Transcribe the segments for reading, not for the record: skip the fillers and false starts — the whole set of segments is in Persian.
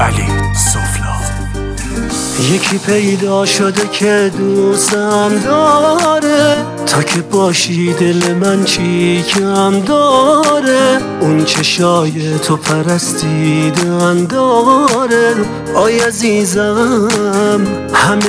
علی سفلا. یکی پیدا شده که دوستم داره، تا که باشی دل من چی کم داره. اون چشای تو پرستیدن داره. آی عزیزم همه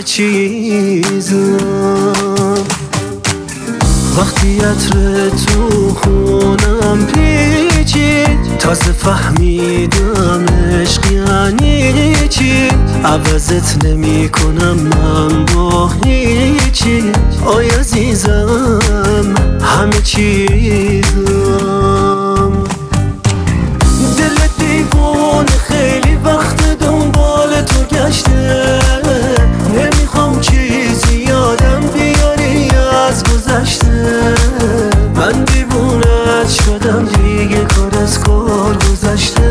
چیزم. وقتی عطر تو خونم پیچید، تازه فهمیدم عشق یعنی چی. عوضت نمی کنم من با هیچی. آی عزیزم همه چیزم. دل دیوونه خیلی وقت دنبال تو گشته، نمیخوام چیزی یادم بیاری از گذشته. من دیوونت شدم دیگه، کار از کار گذشته.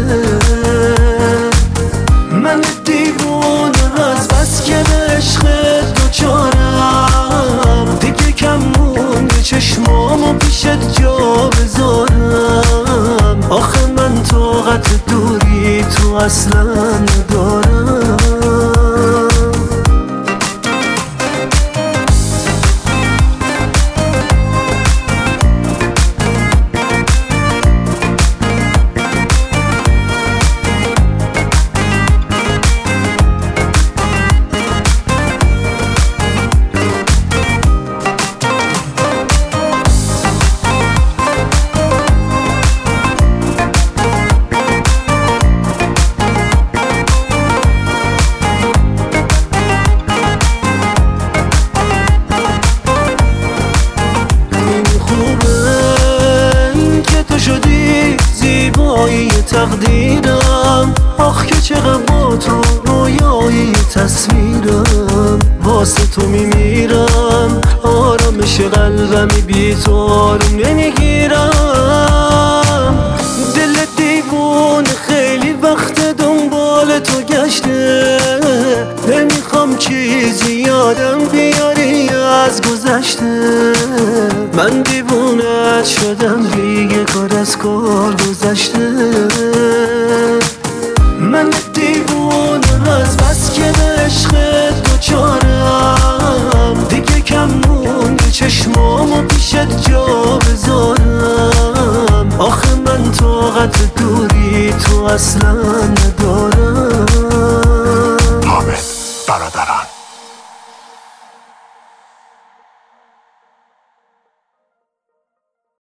من دیوونه از بس که به عشقت دوچارم، دیگه کم مونده چشمامو پیشت جا بذارم. آخه من طاقت دوری تو اصلا ندارم. تقدیرم آخ که چقدر با تو رویایی تصویرم. واسه تو میمیرم، آرامش قلبمی بی تو آروم نمیگیرم. دل دیوونه خیلی وقت دنبال تو گشته، نمیخوام چیزی یادم بیاری از گذشته. من دیوونت شدم دیگه، کار از کار گذشته. من دیوونه از بس که به عشقت دوچارم، دیگه کم مونده چشمامو پیشت جا بذارم. آخه من طاقت دوری تو اصلا ندارم.